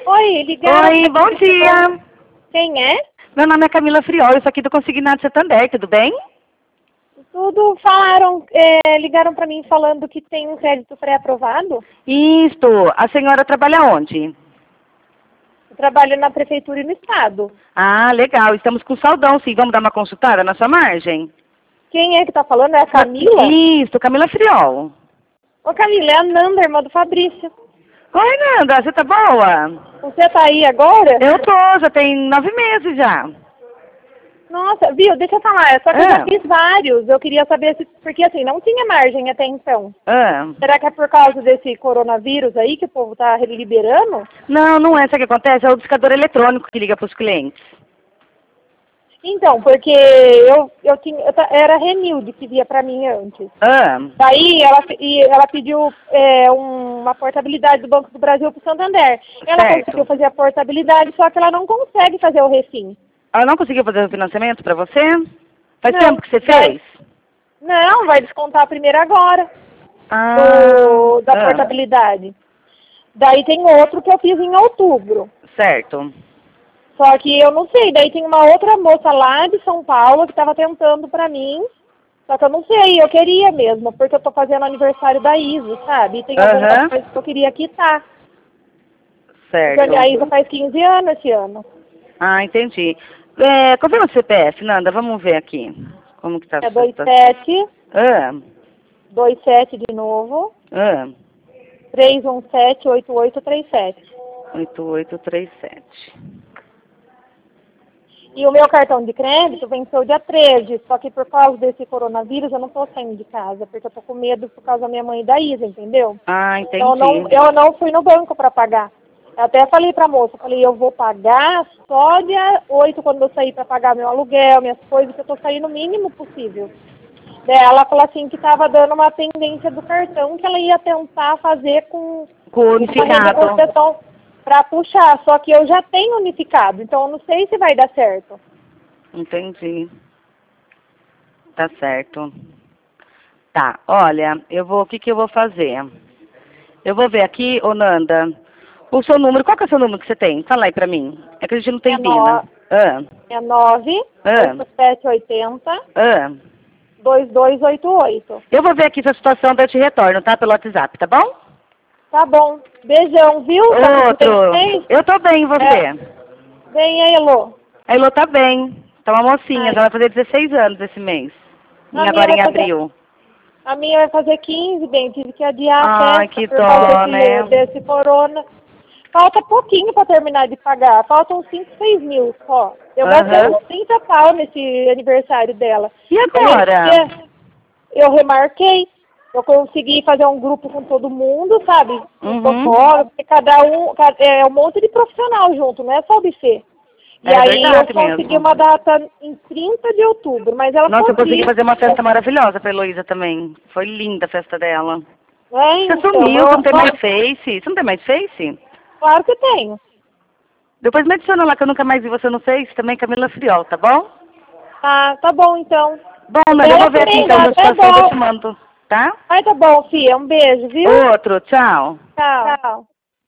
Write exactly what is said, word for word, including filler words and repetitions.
Oi, ligaram. Oi, bom dia. Quem é? Meu nome é Camila Friol, eu sou aqui do Consignado Santander, tudo bem? Tudo falaram, é, ligaram para mim falando que tem um crédito pré-aprovado. Isto, a senhora trabalha onde? Eu trabalho na prefeitura e no estado. Ah, legal, estamos com saldão, sim. Vamos dar uma consultada na sua margem? Quem é que tá falando? É a Camila? Isto, Camila Friol. Ô Camila, é a Nanda, irmã do Fabrício. Oi, Nanda, você tá boa? Você tá aí agora? Eu tô, já tem nove meses já. Nossa, viu, deixa eu falar, só que eu Ah. já fiz vários, eu queria saber se, porque assim, não tinha margem até então. Ah. Será que é por causa desse coronavírus aí que o povo tá liberando? Não, não é, sabe o que acontece? É o discador eletrônico que liga para os clientes. Então, porque eu, eu tinha, eu ta- era a Renilde que via pra mim antes. Ah. Daí ela, pe- e ela pediu é, um- uma portabilidade do Banco do Brasil para o Santander. Ela Certo. conseguiu fazer a portabilidade, só que ela não consegue fazer o refim. Ela não conseguiu fazer o financiamento para você? Faz Não, tempo que você vai- fez? Não, vai descontar primeiro agora Ah. do, da Ah. portabilidade. Daí tem outro que eu fiz em outubro. Certo. Só que eu não sei, daí tem uma outra moça lá de São Paulo que estava tentando pra mim, só que eu não sei, eu queria mesmo, porque eu tô fazendo aniversário da Isa, sabe? E tem algumas Aham. coisas que eu queria quitar. Certo. Porque a Isa faz quinze anos esse ano. Ah, entendi. É, confirma o C P F, Nanda, vamos ver aqui. Como que tá a É sua dois situação? sete, Ah. dois sete de novo, Ah. três um sete, oito oito três sete. oito oito três sete. E o meu cartão de crédito venceu dia treze, só que por causa desse coronavírus eu não tô saindo de casa, porque eu tô com medo por causa da minha mãe e da Isa, entendeu? Ah, entendi. Então eu não, eu não fui no banco para pagar. Eu até falei pra moça, falei, eu vou pagar só dia oito quando eu sair para pagar meu aluguel, minhas coisas, que eu tô saindo o mínimo possível. Daí ela falou assim que tava dando uma pendência do cartão que ela ia tentar fazer com Com uma unificado. renegociação para puxar, só que eu já tenho unificado, então eu não sei se vai dar certo. Entendi. Tá certo. Tá, olha, eu vou, o que que eu vou fazer? Eu vou ver aqui, ô Nanda, o seu número, qual que é o seu número que você tem? Fala aí pra mim. É que a gente não tem É Vina. Ah, É nove Ah. oito sete oito zero, ah. dois dois oito oito. Eu vou ver aqui sua situação, daí eu te retorno, tá? Pelo WhatsApp, tá bom? Tá bom. Beijão, viu? Tá tudo Outro. bem? Eu tô bem, e você? É. Vem aí, Elô. A Elô tá bem. Tá uma mocinha, Ai. já vai fazer dezesseis anos esse mês. A Em- minha agora vai em fazer- abril. A minha vai fazer quinze, bem, tive que adiar a Ai, festa que por dó, causa desse, né? desse corona. Falta pouquinho pra terminar de pagar. Faltam cinco, seis mil só. Eu gastei Aham. uns trinta pau nesse aniversário dela. E Eu agora? remarquei- Eu remarquei. Eu consegui fazer um grupo com todo mundo, sabe? Um Uhum. fotógrafo, porque cada um, ca- é um monte de profissional junto, não é só o buffet. E É aí eu verdade consegui mesmo. uma data em trinta de outubro, mas ela Nossa, eu consegui conseguiu. fazer uma festa maravilhosa pra Heloísa também. Foi linda a festa dela. É, Você então, sumiu, eu- você não tem mais Face? Você não tem mais Face? Claro que tenho. Depois me adiciona lá que eu nunca mais vi você no Face, também Camila Friol, tá bom? Ah, tá bom então. Bom, mas eu Ela vou ver aqui também então dá a até situação, eu dó. te mando, tá? Ai, tá bom, filha. Um beijo, viu? Outro, tchau. Tchau. Tchau.